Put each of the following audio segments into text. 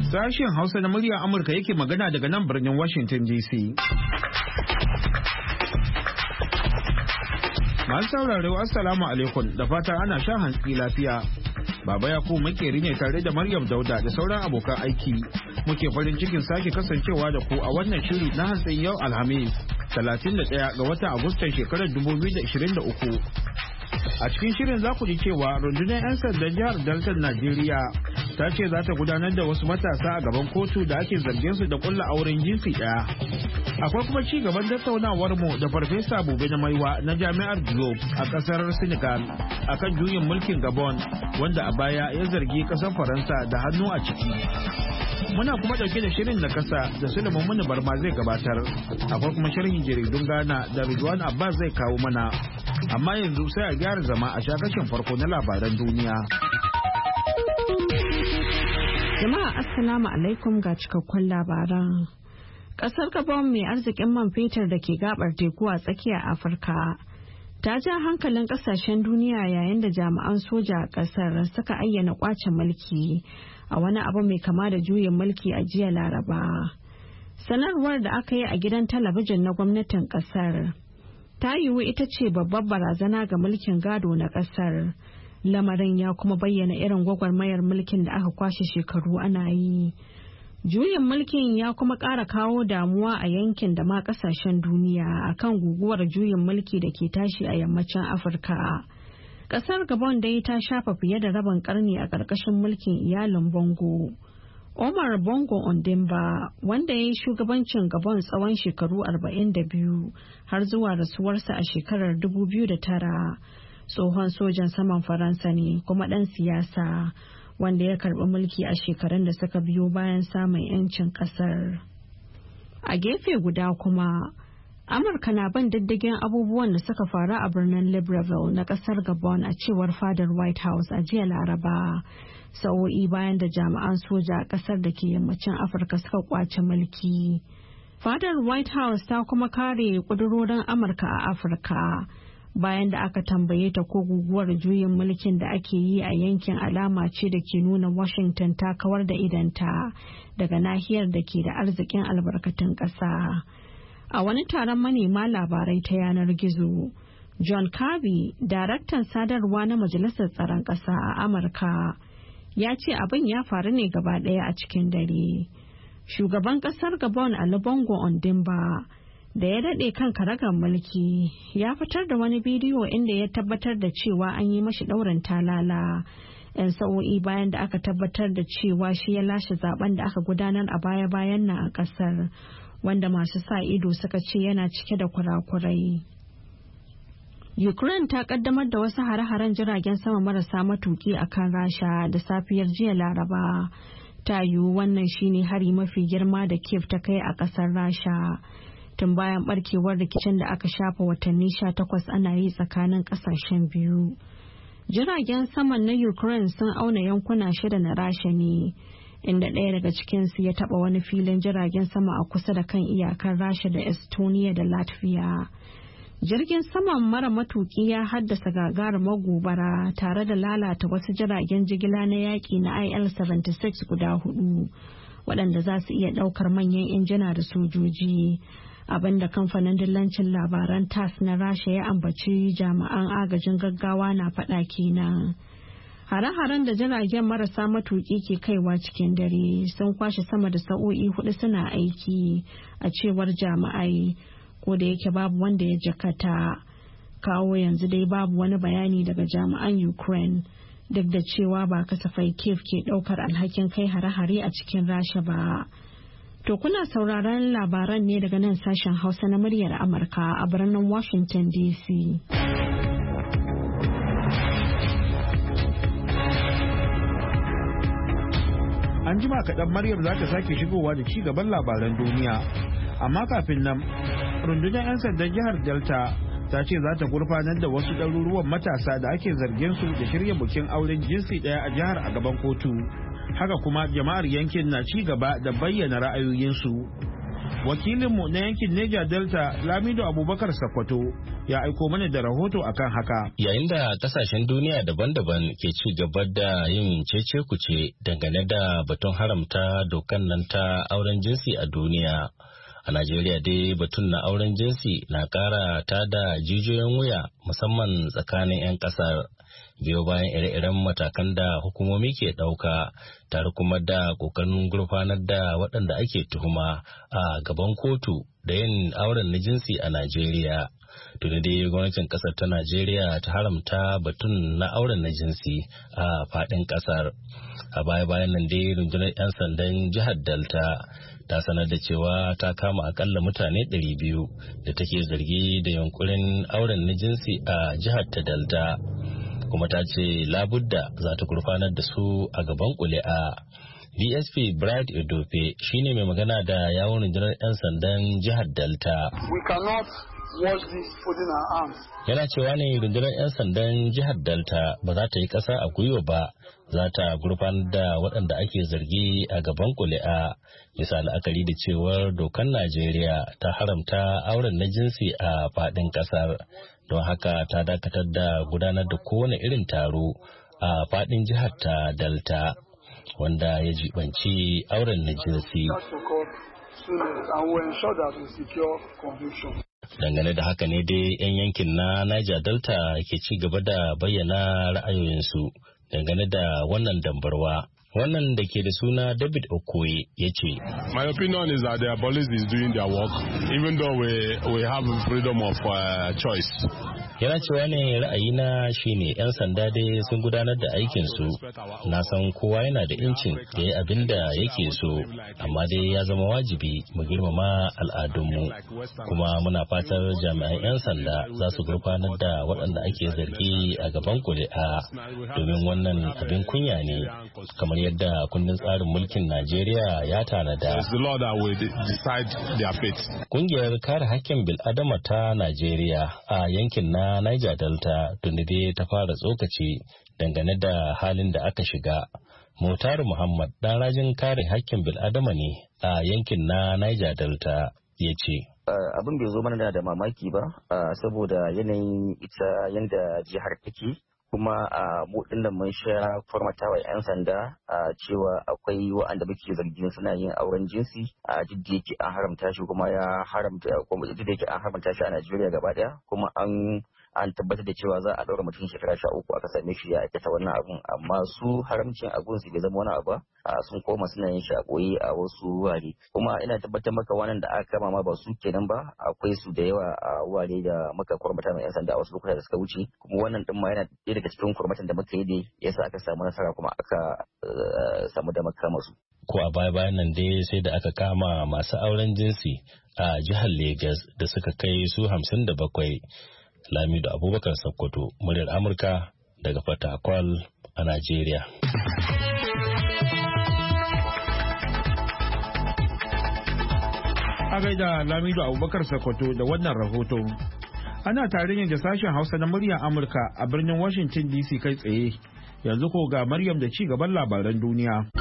Sashen Hausa na muryar Amurka yake magana daga nan birnin Washington DC. Masu sauraro Assalamu alaikum da fata ana sha hantsi lafiya. Baba Yakubu makeri ne tare da Maryam Dauda da sauran abokan aiki. Muke farin cikin sake kasancewa da ku a wannan shiri na hantsin yau Alhamis 31 ga watan Agustan shekarar 2023. A cikin shirin za ku ji cewa rundunar 'yan sandan jihar Delta Najeriya ta ce za ta gudanar da wasu matasa a gaban kotu da ake zargin su da kulla auren jinsi ɗaya. Akwai kuma ci gaban tattaunawar mu da Farfesa Bube na Maiwa na Jami'ar Globe a kasar Senegal akan juyin mulkin Gabon wanda a baya ya zargi kasar Faransa da hannu a ciki. Muna kuma ɗauke da shirin na kasa da Sulaiman Muni Barma zai gabatar. Akwai kuma sharhin jaridun Ghana da Ridwan Abbas zai kawo mana. Amma yanzu sai a gyara zama a shakashin farko na labaran duniya. Jama'a Assalamu alaikum ga cikakkun labaran. Kasar Gabon mai arzikin man fetur da ke gabar teku a tsakiyar Afirka ta ja hankalin kasashen duniya yayin da jami'an soja a kasar suka ayyana kwace mulki a wani abu mai kama da juyin mulki a jiya Laraba. Sanarwar da aka yi a gidan talabijin na gwamnatin kasar ta yiwu ita ce babbar barazana ga mulkin gado na kasar. Lamarin ya kuma bayyana irin gwagwarmayar mulkin da aka kwashe shekaru ana yi. Juyin mulkin ya kuma ƙara kawo damuwa a yankin da ma ƙasashen duniya akan guguwar juyin mulki da ke tashi a yammacin Afirka. Ƙasar Gabon dai ta shafa fiye da rabin ƙarni a ƙarƙashin mulkin iyalin Bongo. Omar Bongo Ondimba, wanda ya yi shugabancin Gabon tsawon shekaru 42 har zuwa rasuwarsa a shekarar 2009. Tsohon sojan saman Faransa ne kuma ɗan siyasa wanda ya karɓi mulki a shekarun da suka biyo bayan samun 'yancin ƙasar. A gefe guda kuma, Amurka na bin diddigin abubuwan da suka faru a birnin Libreville na ƙasar Gabon a cewar fadar White House a jiya Laraba, sa'o'i bayan da jami'an soja a ƙasar da ke yammacin Afirka suka kwace mulki. Fadar White House ta kuma kare ƙudurorin Amurka a Afirka. Bayan da aka tambaye ta ko guguwar juyin mulkin da ake yi a yankin alama ce da ke nuna Washington ta kawar da idanta daga nahiyar da ke da arzikin albarkatun ƙasa. A wani taron manema labarai ta yanar gizo, John Kirby, daraktan sadarwa na Majalisar Tsaron Ƙasa a Amurka, ya ce abin ya faru ne gaba ɗaya a cikin dare. Shugaban ƙasar Gabon Ali Bongo Ondimba, da ya daɗe kan karagar mulki, ya fitar da wani bidiyo inda ya tabbatar da cewa an yi mashi ɗaurin talala 'yan sa'o'i bayan da aka tabbatar da cewa shi ya lashe zaben da aka gudanar a baya-bayan nan a ƙasar, wanda masu sa ido suka ce yana cike da kurakurai. Ukraine ta kaddamar da wasu hare-haren jiragen sama marasa matuki a kan Rasha da safiyar jiya Laraba. Ta yiwu wannan shine hari mafi girma da Kiev ta kai a ƙasar Rasha tun bayan barkewar rikicin da aka shafa watanni 18 ana yi tsakanin kasashen biyu. Jiragen saman na Ukraine sun auna yankuna 6 na Rasha ne, inda ɗaya daga cikinsu ya taɓa wani filin jiragen sama a kusa da kan iyakar Rasha da Estonia da Latvia. Jirgin saman mara matuki ya haddasa gagarumar gobara tare da lalata wasu jiragen jigila na yaƙi na IL-76 guda 4, waɗanda za su iya ɗaukar manyan injina da sojoji. Abinda kamfanin dillancin labaran TASS na Rasha ya ambaci jami'an agajin gaggawa na faɗa kenan. Hare-haren da jiragen marasa matuƙi ke kaiwa cikin dare sun kwashe sama da sa'o'i 4 suna aiki, a cewar jami'ai, ko da yake babu wanda ya jakata. Kawo yanzu dai babu wani bayani daga jami'an Ukraine, duk da cewa ba kasafai Kiev ke ɗaukar alhakin kai hare-hare a cikin Rasha ba. To kuna sauraron labaran ne daga nan sashen Hausa na muryar Amurka a birnin Washington DC. An jima kaɗan Maryam za ta sake shigowa da ci gaban labaran duniya. Amma kafin nan, rundunar 'yan sandan jihar Delta ta ce za ta gurfanar da wasu ɗaruruwan matasa da ake zargin su da shirya bikin auren jinsi ɗaya a jihar a gaban kotu. Haka kuma jama'ar yankin na ci gaba da bayyana ra'ayoyinsu. Wakilinmu na yankin Niger Delta Lamido Abubakar Sakwato ya aiko mana da rahoto akan haka. Yayin da kasashen duniya daban-daban ke ci gaba da yin cece-kuce dangane da batun haramta dokan nan ta auren jinsi a duniya. A Najeriya dai batun na auren jinsi na kara tada jijiyoyin wuya musamman tsakanin 'yan kasar. Biyo bayan ire-iren matakan da hukumomi ke ɗauka tare kuma da ƙoƙarin gurfanar da waɗanda ake tuhuma a gaban kotu da yin auren na jinsi a Najeriya. Tuni dai gwamnatin ƙasar ta Najeriya ta haramta batun na auren na jinsi a faɗin ƙasar. A baya-bayan nan dai rundunar 'yan sandan jihar Delta ta sanar da cewa ta kama akalla mutane 200 da take zargi da yunkurin auren na jinsi a jihar ta Delta. Kuma ta ce labudda za ta gurfanar da su a gaban kuli'a. DSP Brad Edofe shine mai magana da yawon rundunar 'yan sandan jihar Delta. Yana cewa ne rundunar 'yan sandan jihar Delta ba za ta yi ƙasa a gwiwa ba, za ta gurfanar da waɗanda ake zargi a gaban kuli'a. Bisa la'akari da cewar dokar Najeriya ta haramta auren na jinsi a faɗin ƙasar. Don haka ta dakatar da gudanar da kowane irin taro a faɗin jihar ta Delta wanda ya jibanci auren na jinsi. Dangane da haka ne dai 'yan yankin na Niger Delta ke ci gaba da bayyana ra'ayoyinsu dangane da wannan dambarwa. Wannan da ke da suna David Okoye ya ce, My opinion is that the police is doing their work even though we have freedom of choice. Yana cewa ne ra'ayina shine 'yan sanda dai sun gudanar da aikinsu. Na san kowa yana da incin da ya abin da yake so, amma dai ya zama wajibi mu girmama al'adunmu. Kuma muna fatar jami'an 'yan sanda za su gurfanar da waɗanda ake zargi a gaban kuli'a domin wannan abin kunya ne. Kamar yadda kundin tsarin mulkin Najeriya ya tanada. Kungiyar kare hakkin bil'adama ta Najeriya a yankin na Niger Delta tuni dai ta fara tsokaci dangane da halin da aka shiga. Motaru Muhammad dan rajin kare hakkin bil'adama ne a yankin na Niger Delta ya ce. Abin bai zo mana da mamaki ba saboda yanayin ita yanda jihar take. Kuma mu dinnan mun sha formata wa 'yan sanda cewa akwai wa'anda muke zargin suna yin auren jinsi a duk da yake an haramta shi kuma ya haramta kuma duk da yake an haramta shi a Najeriya gaba daya kuma an tabbatar da cewa za a daura mutum shekara 13 aka same shi ya aikata wannan abun amma su haramcin abun su bai zama wani abu ba sun koma suna yin shi a koyi a wasu wurare kuma ina tabbatar maka wannan da aka kama ma ba su kenan ba akwai su da yawa a wurare da muka formata mai 'yan sanda a wasu lokuta da suka wuce kuma wannan din ma yana daga cikin kurmatan da muka yi ne yasa aka samu nasara kuma aka samu da makama su. Ko a baya-bayan nan dai sai da aka kama masu auren jinsi a jihar Legas da suka kai su 57. Lamido Abubakar Sokoto, muryar Amurka daga Fatakwal a Najeriya. A gaida Lamido Abubakar Sokoto da wannan rahoto. Ana tare ne da sashen Hausa na muryar Amurka a birnin Washington DC kai tsaye. Yanzu ko ga Maryam da ci gaban labaran duniya.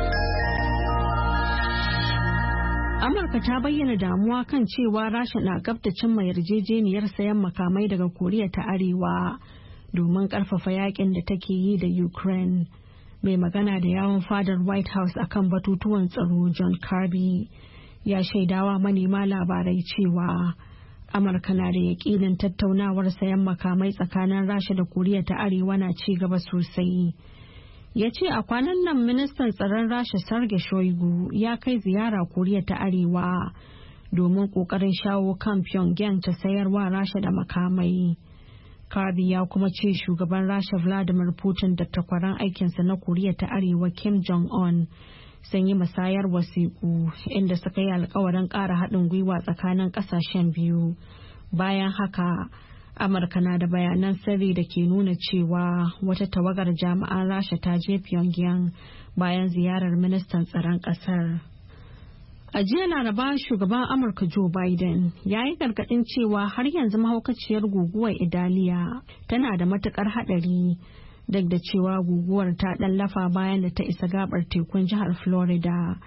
Amurka ta bayyana damuwa kan cewa Rasha na gab da cimma yarjejeniyar sayan makamai daga Koriya ta Arewa domin karfafa yakin da take yi da Ukraine. Mai magana da yawon fadar White House akan batutuwan tsaro John Kirby ya shaidawa manema labarai cewa Amurka na da yakinin tattaunawar sayan makamai tsakanin Rasha da Koriya ta Arewa na ci gaba sosai. Ya ce a kwanan nan ministan tsaron Rasha Sergei Shoigu ya kai ziyara Koriya ta Arewa domin kokarin shawo kan Pyongyang ta sayarwa Rasha da makamai. Kirby ya kuma ce shugaban Rasha Vladimir Putin da takwaran aikinsa na Koriya ta Arewa Kim Jong-un sun yi musayar wasiƙu inda suka yi alkawarin ƙara haɗin gwiwa tsakanin ƙasashen biyu. Bayan haka, Amurka na da bayanan sirri da ke nuna cewa wata tawagar jami'an Rasha ta je Pyongyang bayan ziyarar ministan tsaron ƙasar. A jiya Laraba shugaban Amurka Joe Biden ya yi gargaɗin cewa har yanzu mahaukaciyar guguwar Idaliya tana da matuƙar haɗari duk da cewa guguwar ta ɗan lafa bayan da ta isa gabar tekun jihar Florida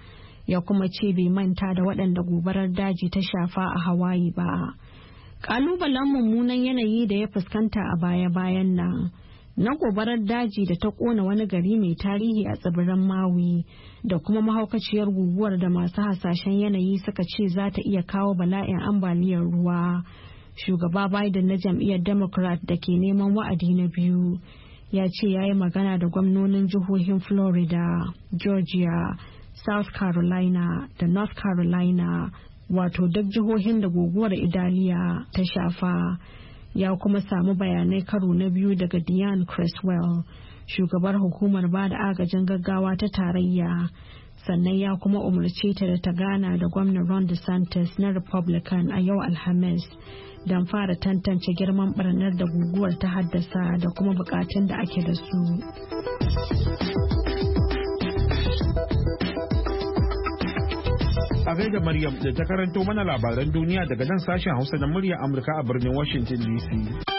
ya kuma ce bai manta da waɗanda gobarar daji ta shafa a Hawaii ba. Ƙalubalen mummunan yanayi da ya fuskanta a baya-bayan nan na gobarar daji da ta ƙona wani gari mai tarihi a tsibirin Maui da kuma mahaukaciyar guguwar da masu hasashen yanayi suka ce za ta iya kawo bala'in ambaliyar ruwa. Shugaba Biden na jam'iyyar Democrat da ke neman wa'adi na biyu ya ce ya yi magana da gwamnonin jihohin Florida, Georgia, South Carolina da North Carolina, wato duk jihohin da guguwar Idaliya ta shafa. Ya kuma samu bayanai karo na biyu daga Dianne Creswell, shugabar hukumar ba da agajin gaggawa ta tarayya. Sannan ya kuma umarce ta da ta gana da gwamnan Ron DeSantis na Republican a yau Alhamis don fara tantance girman barnar da guguwar ta haddasa da kuma bukatun da ake da su. A gaida Maryam da ta karanto mana labaran duniya daga nan sashen Hausa na murya Amurka a birnin Washington DC.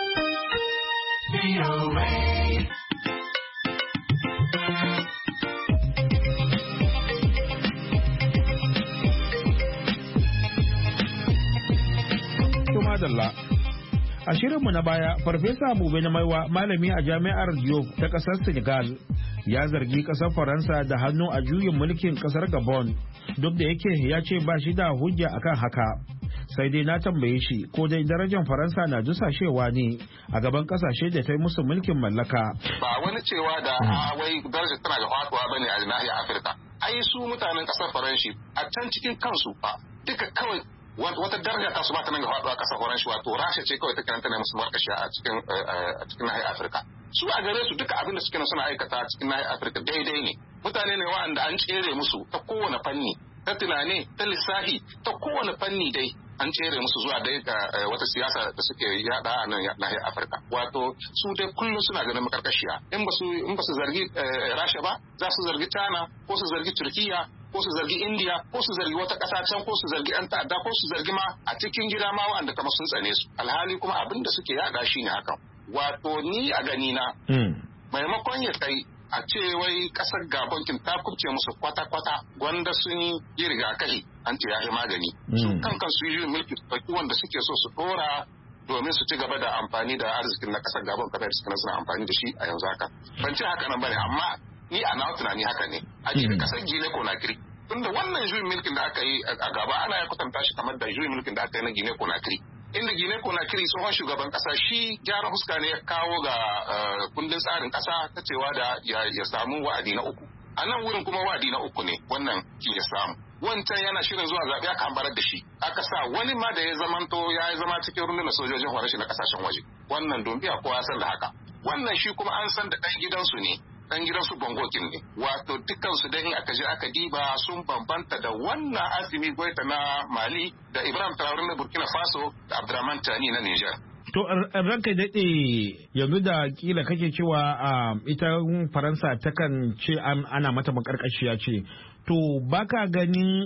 A shirinmu na baya, Farfesa Bube na Maiwa, malami a jami'ar Diop ta ƙasar Senegal, ya zargi ƙasar Faransa da hannu a juyin mulkin ƙasar Gabon, duk da yake ya ce ba shi da hujja akan haka. Sai dai na tambaye shi ko dai darajar Faransa na dusashewa ne a gaban ƙasashe da ta yi musu mulkin mallaka. Ba wani cewa da wai darajar tana da faɗuwa bane a nahiyar Afirka. Ai su mutanen ƙasar Faranshi a can cikin kansu fa duka kawai wata daraja ta su ba ta nan ga faɗuwa ƙasar Faranshi, wato Rasha ce kawai ta karanta ne musu markashi a cikin nahiyar Afirka. Su a gare su duka abin da suke suna aikata a cikin nahiyar Afirka daidai ne. Mutane ne wa'anda an tsere musu ta kowane fanni, ta tunani, ta lissafi, ta kowane fanni dai an tsere musu zuwa dai ga wata siyasa da suke yada a nan nahiyar Afirka. Wato su dai kullum suna ganin makarkashiya. In ba su zargi Rasha ba, za su zargi China ko su zargi Turkiya ko su zargi India ko su zargi wata ƙasa can ko su zargi 'yan ta'adda ko su zargi ma a cikin gida ma wa'anda kamar sun tsane su. Alhali kuma abin da suke yada shi ne hakan. Wato ni a gani na maimakon ya kai a ce wai kasar Gabon ta kubce musu kwata-kwata gwanda sun yi rigakafi an ce ya yi magani. Su kankan su yi mulki wanda suke so su dora domin su ci gaba da amfani da arzikin na kasar Gabon kamar da suna amfani da shi a yanzu haka. Ban ce haka nan bane amma ni a nawa tunani haka ne. A cikin kasar Gine Conakry. Tunda wannan juyin mulkin da aka yi a gaba ana ya kwatanta shi kamar da juyin mulkin da aka yi na Gine Conakry. Inda Gine Conakry tsohon shugaban kasa shi gyara huska ne ya kawo ga kundin tsarin kasa ta cewa da ya samu wa'adi na uku. A nan wurin kuma wa'adi na uku ne wannan ki ya samu. Wancan yana shirin zuwa zaɓe aka hambarar da shi. Aka sa wani ma da ya zama cikin rundunar sojojin horashi na kasashen waje. Wannan dumbiya kowa san da haka. Wannan shi kuma an san da ɗan gidansu ne. Dan gidansu bangokin ne, wato dukansu dai in aka je aka diba sun bambanta da wannan Assimi Goita na Mali da Ibrahim Traoré na Burkina Faso da Abdurrahman Tani na Niger. To ranka daɗe yanzu da kila kake cewa ita Faransa takan ce ana mata makarkashiya ce. To baka gani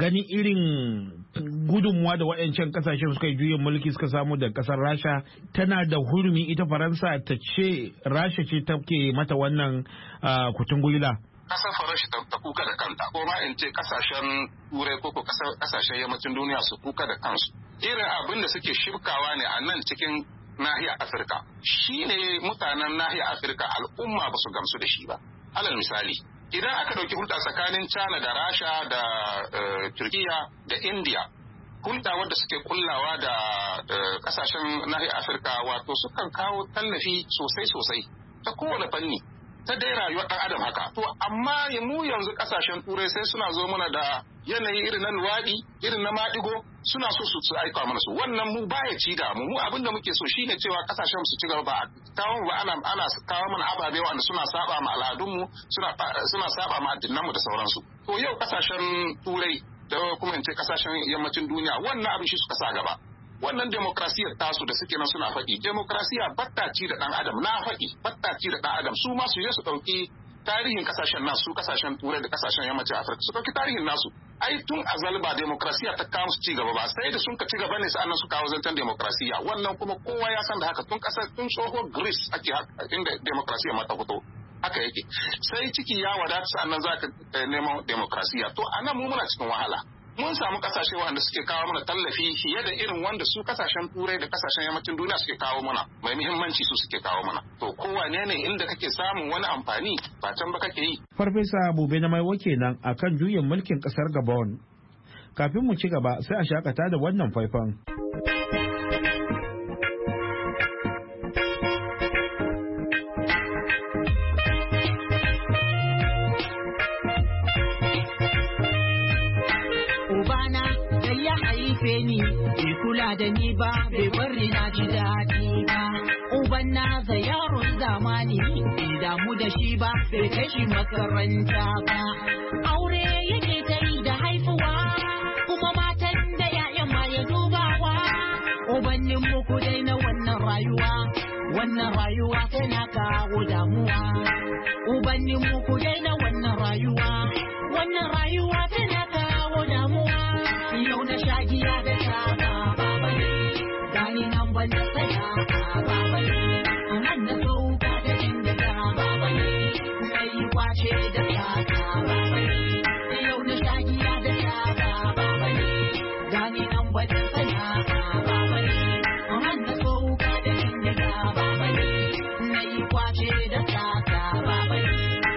irin gudunmuwa da waɗancan kasashen suka yi juyin mulki suka samu da ƙasar Rasha tana da hurumi ita Faransa ta ce Rasha ce take mata wannan kutun gwila. Kasar Faransa ta kuka da kanta ko ma in ce kasashen Turai ko kasashen yammacin duniya su kuka da kansu. Irin abin da suke shirkawa ne a nan cikin nahiyar Afirka shine mutanen nahiyar Afirka al'umma ba su gamsu da shi ba. Alal misali idan aka ɗauki hulɗa tsakanin China da Rasha da Turkiya da India, hulɗa wadda suke kullawa da ƙasashen nahiyar Afirka wato sukan kawo tallafi sosai ta kowane fanni ta dai rayuwar ɗan adam haka. To amma mu yanzu ƙasashen Turai sai suna zo mana da yanayi irin na luwaɗi irin na maɗigo suna so su aika mana su. Wannan mu baya ci da mu abin da muke so shine cewa ƙasashen su ci gaba ba kawo ba ana kawo mana ababe wanda suna saba ma al'adunmu suna saba ma addinanmu da sauransu. To yau ƙasashen Turai da kuma in ce ƙasashen yammacin duniya wannan abin shi suka sa gaba. Wannan demokrasiyar tasu da suke nan suna faɗi demokrasiya battaci da ɗan adam na faɗi battaci da ɗan adam su ma su je su ɗauki tarihin kasashen nasu kasashen Turai da kasashen yammacin Afirka su ɗauki tarihin nasu. Ai tun azal ba demokrasiya ta kawo su ci gaba ba sai da sun ka ci gaba ne sa'annan su kawo zancen demokrasiya wannan kuma kowa ya san da haka tun tsohon Greece ake inda demokrasiya ma ta fito. haka yake. Sai ciki ya wadata sannan za ka neman demokrasiya. To a nan mu muna cikin wahala. Mun samu kasashe wanda suke kawo mana tallafi fiye da irin wanda su kasashen turai da kasashen yammacin duniya suke kawo mana, mai muhimmanci su suke kawo mana. To kowane ne inda kake samun wani amfani ba can ba kake yi. Farfesa Bube na Maiwa kenan akan juyin mulkin kasar Gabon. Kafin mu ci gaba sai a shakata da wannan faifan. Ni bai kula da ni ba, bai bari na ji daɗi ba. Uban na za yaron zamani, bai damu da shi ba, bai kai shi makaranta ba. Aure yake ta yi da haifuwa, kuma matan da ya'yan ma ya dubawa. Ubannin muku dai na wannan rayuwa tana kawo damuwa. Ubannin muku dai na wannan rayuwa tana kawo damuwa. Yau na shagiya da taba babale, gani nan ban da saya babale, nan na sauka da jindiga babale, sai kwace da tata babale. Yau na shagiya da taba babale, gani nan ban da saya babale, nan na sauka da jindiga babale, sai kwace da tata babale.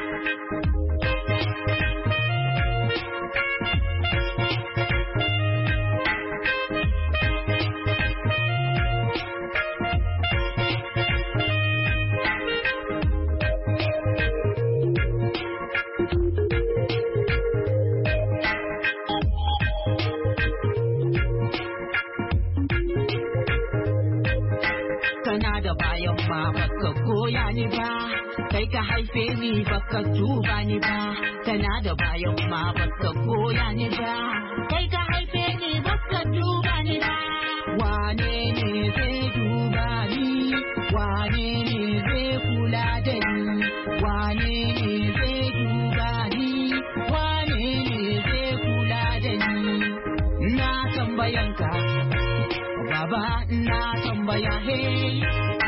Ni ba kai ka haife ni baka duba ni ba, kana da bayan ma baka koya ni ba, kai ka haife ni baka duba ni ba. Wane ne zai duba ni, wane ne zai kula da ni, wane ne zai duba ni, wane ne zai kula da ni. Na tambayanka baba, na tambaya hey.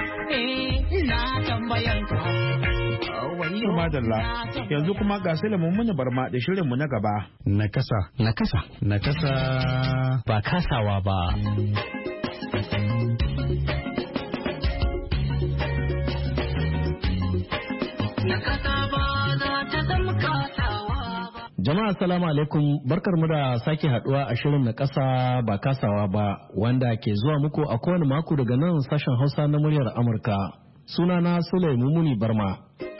Madalla, yanzu kuma ga Sulaiman Muni Barma da shirinmu na gaba. Nakasa. Ba kasawa ba. Jama'a assalamu alaikum, barkarmu da sake haduwa a shirin na kasa ba kasawa ba, wanda ke zuwa muku a kowane mako daga nan sashen Hausa na muryar Amurka. Sunana Sulaiman Muni Barma.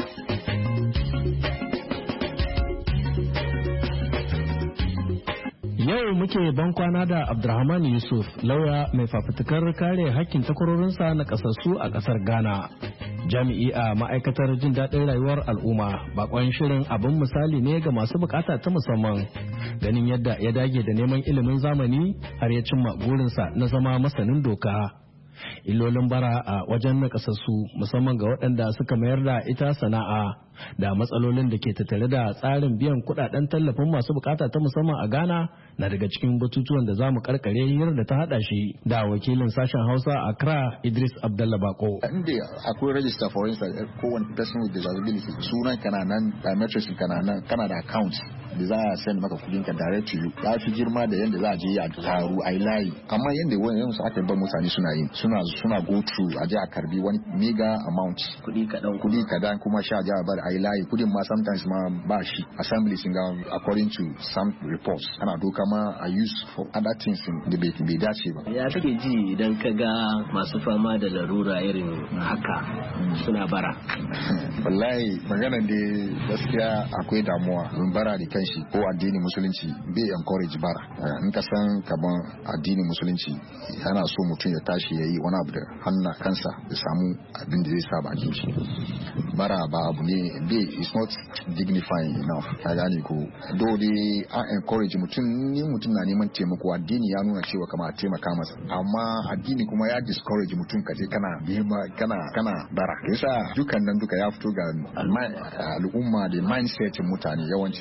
Yau muke ban kwana da Abdulrahman Yusuf, lauya mai fafutukar kare hakkin takwarorinsa na kasassu a kasar Ghana. Jami'i a ma'aikatar jin daɗin rayuwar al'umma, bakon shirin abin misali ne ga masu bukata ta musamman, ganin yadda ya dage da neman ilimin zamani har ya cimma burinsa na zama masanin doka. Illolin bara a wajen nakasassu, musamman ga waɗanda suka mayar da ita sana'a, da matsalolin da ke tattare da tsarin biyan kuɗaɗen tallafin masu bukata ta musamman a Ghana na daga cikin batutuwan da za mu karkare hirar da ta haɗa shi da wakilin sashen Hausa a Accra, Idris Abdallah Bako. Inda akwai register, for instance, kowane person with disability, sunan kana nan, biometrics kana nan, kana da account da za a send maka kudin ka direct to you. Ya fi girma da yadda za a je a taru a yi layi, kamar yadda wani yanzu aka bar mutane suna yi, suna go through a je a karbi wani mega amount kudi kadan kuma sha je a bar a yi layi, kudin ma sometimes ma ba shi. Assembly sun ga according to some reports ana doka ma a use for other things da bai dace ba. Ya kake ji idan ka ga masu fama da larura irin haka suna bara? Wallahi magana da gaskiya akwai damuwa. Bara da kanshi ko addinin musulunci bai encourage bara. In ka san kaman addinin musulunci yana so mutum ya tashi ya yi wani abu da hannun kansa ya samu abin da zai sa bakin shi. Bara ba abu ne bai, it's not dignifying enough. Ka gane ko dole an encourage mutum, ni mutum na neman taimako, addini ya nuna cewa kama a taimaka masa, amma addini kuma ya discourage mutum kaje kana bara. Yasa dukan nan duka ya fito ga al'umma da mindset mutane yawanci ana gani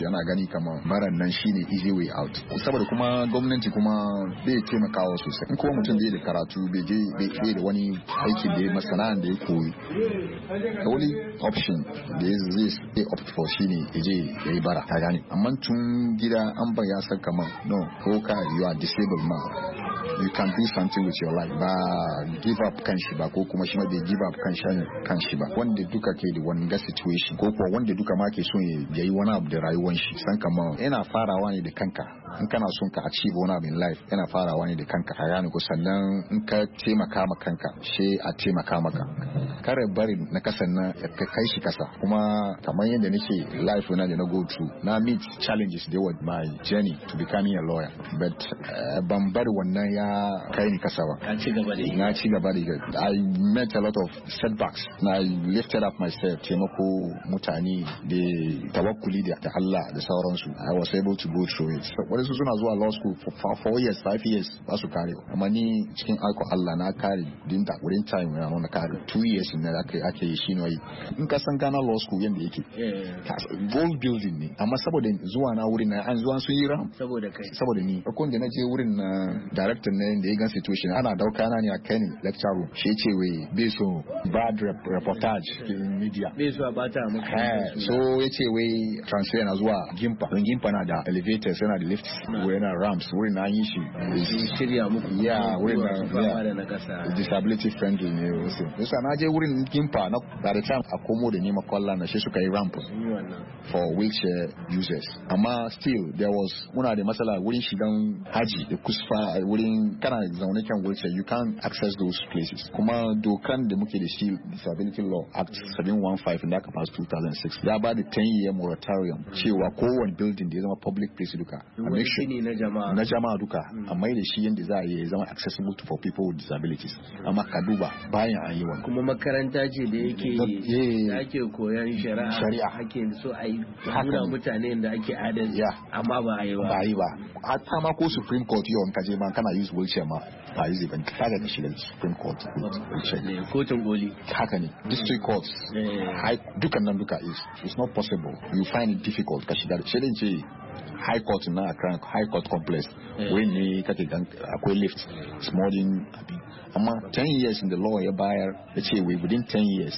kamar baran nan shine easy way out saboda kuma gwamnati kuma bai taimakawa sosai in kuma mutum bai da karatu bai da wani aiki da ya masana'an da ya koyi the only option da zai opt for shine yaje yayi bara ka gane amma tun gida an ba ya san kamar no ko ka you are disabled ma you can do something with your life ba give up kan shi ba ko kuma shi ma bai give up kan shi ba wanda duka ke da wani situation ko kuwa wanda duka ma ke so ya yi wani abu da rayuwar shi san kamar yana farawa ne da kanka in kana son ka achieve wani abu in life yana farawa ne da kanka ka gane ko sannan in ka taimaka ma kanka she a taimaka maka kare bari na kasan na ka kai shi kasa kuma kamar yadda nake life na da na go through na meet challenges there with my journey to becoming a lawyer but ban bari wannan ya kai ni kasa ba na ci gaba da I met a lot of setbacks na I lifted up myself taimako mutane da tawakkuli da Allah da sauransu I was able to go through it wadansu suna zuwa law school for 4 years 5 years ba su kare amma ni cikin aiko Allah na kare din da wurin time na kare 2 years ne da ake yi shi ne in ka san Ghana law school yanda yake gold building ne amma saboda zuwa na wurin na an zuwa sun yi ram saboda ni akwai da na je wurin na director ne da ya gan situation ana dauka na ne a kai lecture room shi ce wai bai so bad reportage in media bai so ba ta maka so yace wai transfer na zuwa Gimpa don Gimpa na da elevators yana da lifts wurin na ramps wurin na yi shi shirya muku wurin na disability friendly ne wasu yasa na je wurin Gimpa na da time a komo da ni makwalla na shi suka yi ramp for wheelchair users amma still there was muna da matsala wurin shigan haji da kusfa wurin kana zaune kan wheelchair you can't access those places kuma dokan da muke da shi Disability Law Act 715 da aka pass 2006 ya ba da 10-year moratorium cewa kowane building da ya zama public place duka a make sure na jama'a duka a mai da shi yadda za a yi zama accessible for people with disabilities amma ka duba bayan an yi wani kuma makaranta ce da yake da ake koyan shari'a ake so a yi nuna mutane da ake adalci amma ba a yi ba a ta ma ko Supreme Court yau in ka je ma kana use wheelchair ma ba yi zai ka ga shiga Supreme Court wheelchair kotun koli haka ne district courts dukan nan duka it's not possible you find it difficult ka shiga shi din ce high court na Accra high court complex wani kake akwai lift small amma 10 years in the law ya bayar ya ce within 10 years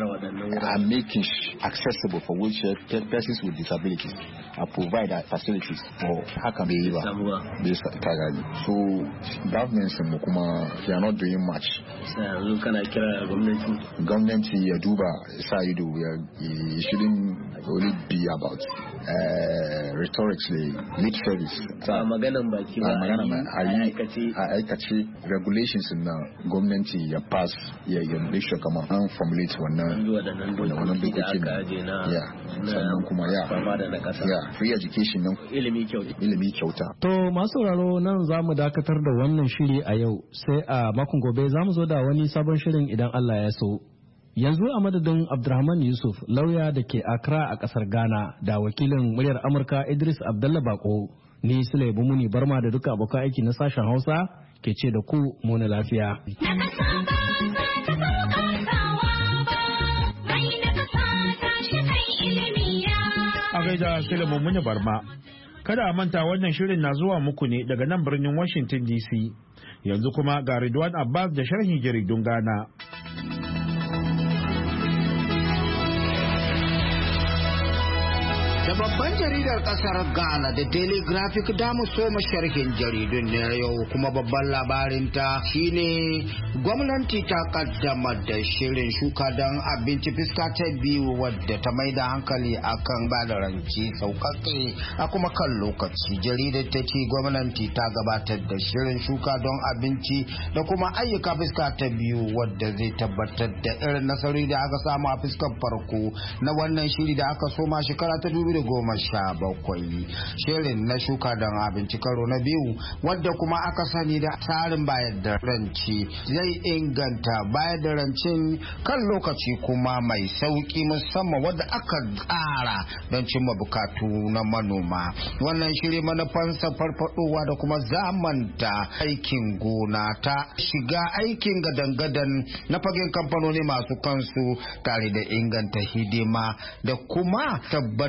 I'm making accessible for wheelchair persons with disabilities I provide facilities for haka bai yi ba bai gani so governments mu kuma they are not doing much yanzu kana kira gwamnati ya duba sa ido ya shouldn't only be about rhetorics lip service ba maganan baki ba a aikace regulations na gwamnati ya pass ya make sure kamar an formulate wannan dokokin sannan kuma free education nan ilimi kyauta to masu sauraro nan za mu dakatar da wannan shiri a yau sai a makon gobe za mu zo da wani sabon shirin idan Allah ya so. Yanzu a madadin Abdulrahman Yusuf lauya da ke Accra a kasar Ghana da wakilin muryar Amurka Idris Abdullah Bako ni Sule Bumuni Barma da duka abokan aiki na sashen Hausa ke ce da ku muna lafiya. A gaida Sule Bumuni Barma. Kada a manta wannan shirin na zuwa muku ne daga nan birnin Washington DC. Yanzu kuma ga Ridwan Abbas da sharhin jaridun Ghana. Da babban jaridar kasar Ghana da Daily Graphic da mu soma sharhin jaridun na yau kuma babban labarin ta shine gwamnati ta kaddama da shirin shuka don abinci fiska ta biyu wadda ta mai da hankali akan bada ranci sauƙaƙe a kuma kan lokaci. Jaridar ta ce gwamnati ta gabatar da shirin shuka don abinci da kuma ayyuka fiska ta biyu wadda zai tabbatar da irin nasarori da aka samu a fiskan farko na wannan shiri da aka soma shekara ta 2017. Shirin na shuka don abinci karo na biyu wadda kuma aka sani da tsarin bayar da ranci zai inganta bayar da rancin kan lokaci kuma mai sauki musamman wadda aka tsara don cimma bukatu na manoma. Wannan shiri manufansa farfadowa da kuma zamanta aikin gona ta shiga aikin gadan-gadan na fagen kamfanoni masu kansu tare da inganta hidima da kuma tabbatar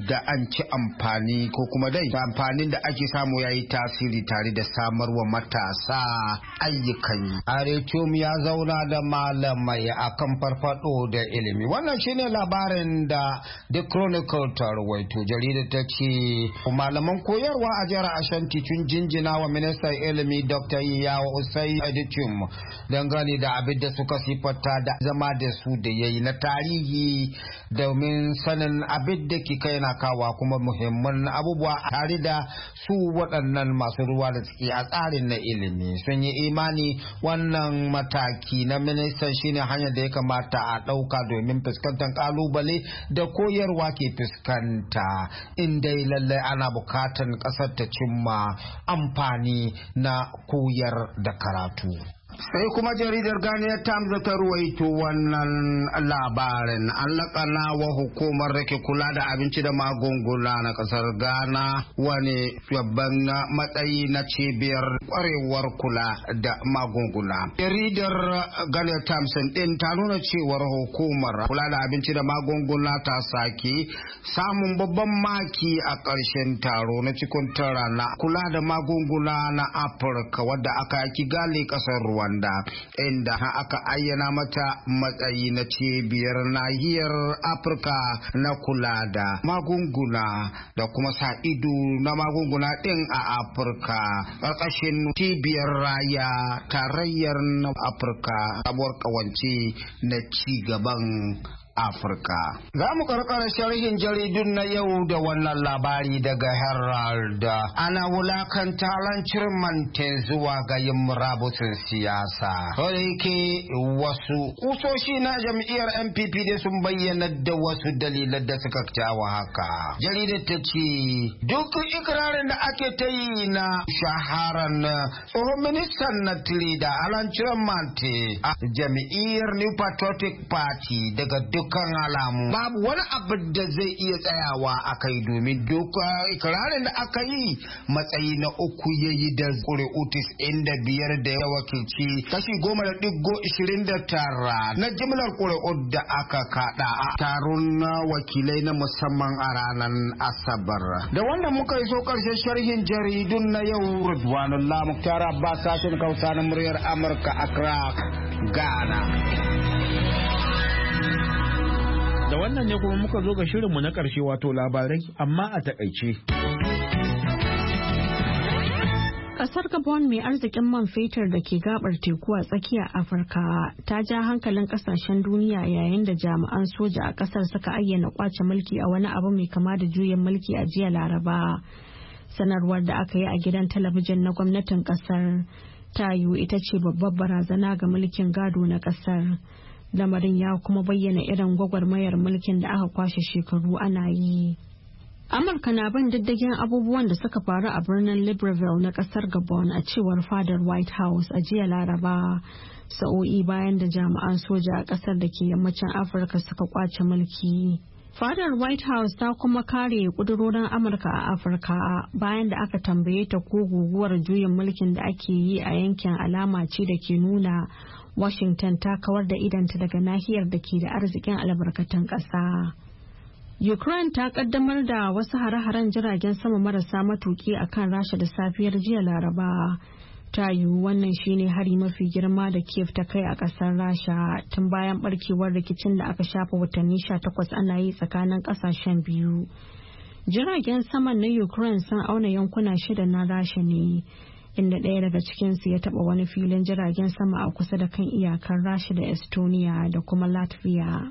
da an ci amfani ko kuma dai da amfanin da ake samu ya yi tasiri tare da samarwa matasa ayyukan yi. Aretum ya zauna da malamai akan farfado da ilimi. Wannan shine labarin da The Chronicle ta rawaito. Jaridar ta ce malaman koyarwa a jihar Ashanti tun jinjina wa ministan ilimi Dr. Iyawa Usai Adichum dangane da abin da suka sifata da zama da su da yayi na tarihi domin sanin abin da ke kai na kawa kuma muhimman abubuwa tare da su waɗannan masu ruwa da suke a tsarin na ilimi. Sun yi imani wannan mataki na ministan shine hanyar da ya kamata a ɗauka domin fuskantar kalubale da koyarwa ke fuskanta, inda lallai ana bukatan ƙasar ta cimma amfani na koyar da karatu. Sai kuma jaridar Ghanaian Times ta ruwaito wannan labarin an lakana wa hukumar da ke kula da abinci da magunguna na kasar Ghana wani babban matsayi na cibiyar kwarewar kula da magunguna. Jaridar Ghanaian Times din ta nuna cewar hukumar kula da abinci da magunguna ta sake samun babban maki a ƙarshen taro na cikin tara na kula da magunguna na Afirka wadda aka yi Kigali ƙasar Rwanda. Inda aka ayyana mata matsayi na cibiyar nahiyar Afirka na kula da magunguna da kuma sa ido na magunguna din a Afirka ƙarƙashin cibiyar raya tarayyar Afirka sabuwar ƙawance na ci gaban Afirka. Za mu karkara sharhin jaridun na yau da wannan labari daga Herald. Ana wulakanta lancirmante zuwa ga yin murabutin siyasa. Wadda yake wasu kusoshi na jam'iyyar NPP da sun bayyana da wasu dalilan da suka kyawa haka. Jaridar ta ce duk ikirarin da ake ta yi na shaharan tsohon ministan na Tirida Alan Chirmante a jam'iyyar New Patriotic Party daga duk kan alamu babu wani abu da zai iya tsayawa a kai domin doka ikirarin da aka yi matsayi na uku ya yi da ƙuri'u 95 da ya wakilci kashi 10.29 na jimlar ƙuri'u da aka kada a taron wakilai na musamman a ranar Asabar. Da wanda muka yi so ƙarshen sharhin jaridun na yau, Ridwanullah Muktar Abbas, sashen Hausa na muryar Amurka, Accra, Ghana. Da wannan ne kuma muka zo ga shirinmu na ƙarshe, wato labarai amma a takaice. Kasar Gabon mai arzikin man fetur da ke gabar teku a tsakiyar Afirka ta ja hankalin kasashen duniya yayin da jami'an soja a kasar suka ayyana kwace mulki a wani abu mai kama da juyin mulki a jiya Laraba. Sanarwar da aka yi a gidan talabijin na gwamnatin kasar ta yiwu ita ce babbar barazana ga mulkin gado na kasar. Lamarin ya kuma bayyana irin gwagwarmayar mulkin da aka kwashe shekaru ana yi. Amurka na bin diddigin abubuwan da suka faru a birnin Libreville na kasar Gabon a cewar fadar White House a jiya Laraba, sa'o'i bayan da jami'an soja a kasar da ke yammacin Afirka suka kwace mulki. Fadar White House ta kuma kare kudurorin Amurka a Afirka bayan da aka tambaye ta ko guguwar juyin mulkin da ake yi a yankin alama ce da ke nuna Washington ta kawar da idanta daga nahiyar da ke da arzikin albarkatun ƙasa. Ukraine ta kaddamar da wasu hare-haren jiragen sama marasa matuki a kan Rasha da safiyar jiya Laraba. Ta yiwu wannan shine hari mafi girma da Kiev ta kai a ƙasar Rasha tun bayan barkewar rikicin da aka shafa watanni 18 ana yi tsakanin ƙasashen biyu. Jiragen saman na Ukraine sun auna yankuna 6 na Rasha ne, inda ɗaya daga cikinsu ya taɓa wani filin jiragen sama a kusa da kan iyakar Rasha da Estonia da kuma Latvia.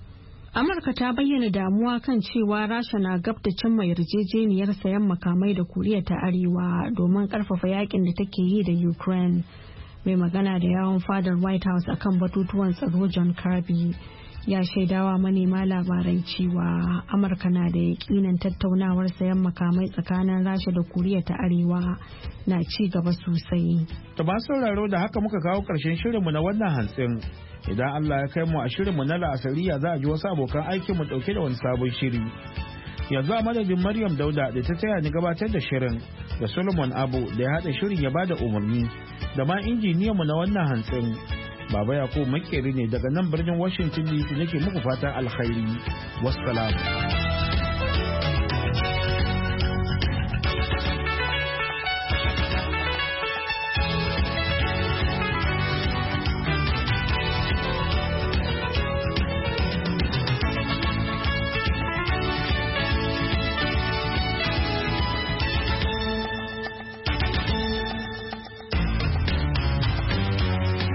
Amurka ta bayyana damuwa kan cewa Rasha na gab da cimma yarjejeniyar sayan makamai da Koriya ta Arewa domin karfafa yakin da take yi da Ukraine. Mai magana da yawon fadar White House akan batutuwan tsaro John Kirby ya shaidawa manema labarai cewa Amurka na da yakinin tattaunawar sayan makamai tsakanin Rasha da Koriya ta Arewa na ci gaba sosai. Ta ba sauraro da haka muka kawo ƙarshen shirinmu na wannan hantsin. Idan Allah ya kai mu a shirinmu na la'asariya za a ji wasu abokan aikinmu ɗauke da wani sabon shiri. Yanzu a madadin Maryam Dauda da ta taya ni gabatar da shirin, da Solomon Abu da ya haɗa shirin ya bada umarni, da ma injiniyanmu na wannan hantsin. Baba Yakubu Makeri ne daga nan birnin Washington DC nake muku fatan alkhairi. Wassalam.